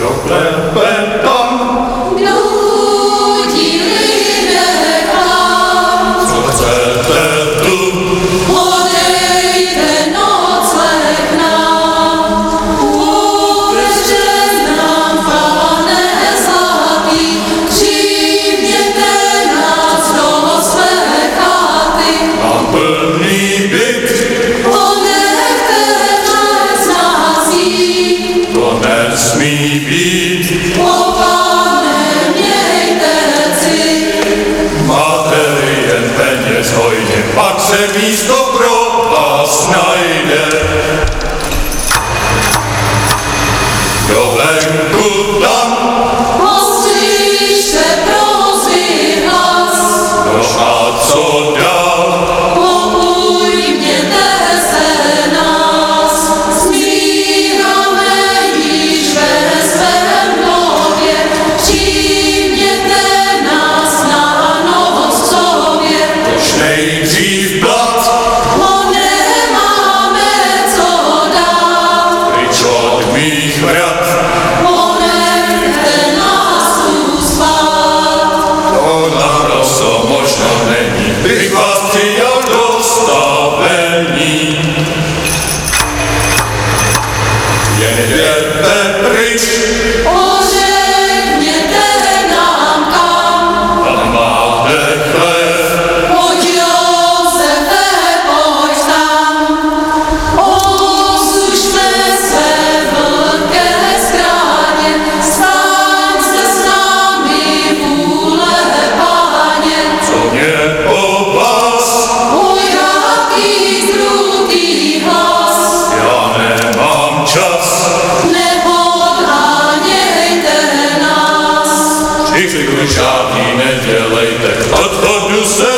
klepe tam, nudí lidé k vám. co chcete tu, Podejte nocleh nám, uvěřte nám, Pane zlatý, přijměte nás do své chaty. mám plný byt, Ponechte nás nás jít, to nesmí být. o Pane mějte cit. Máte-li jen peněz hojně, pak se místo pro vás najde. Do venku tam, Postřížte prosby hlas, no a co dál? Popujměte se nás, smíráme již ve svém hlavě, přijměte nás na noc k sobě. Už nejdřív blat, O nemáme co dát, pryč od mých vrat, ponechte nás tu spát. to naprosto možno není, bych vás přijal do stavení. Jen jděte pryč, Pořekněte nám kam, tam máte chléb, pojď Josefe, pojď tam. Osušme své vlhké skráně, staň se s námi vůle, Páně. co mě po vás, O jaký krutý hlas, já nemám čas. neodhánějte nás. Křiku žádný nedělejte, odchodu se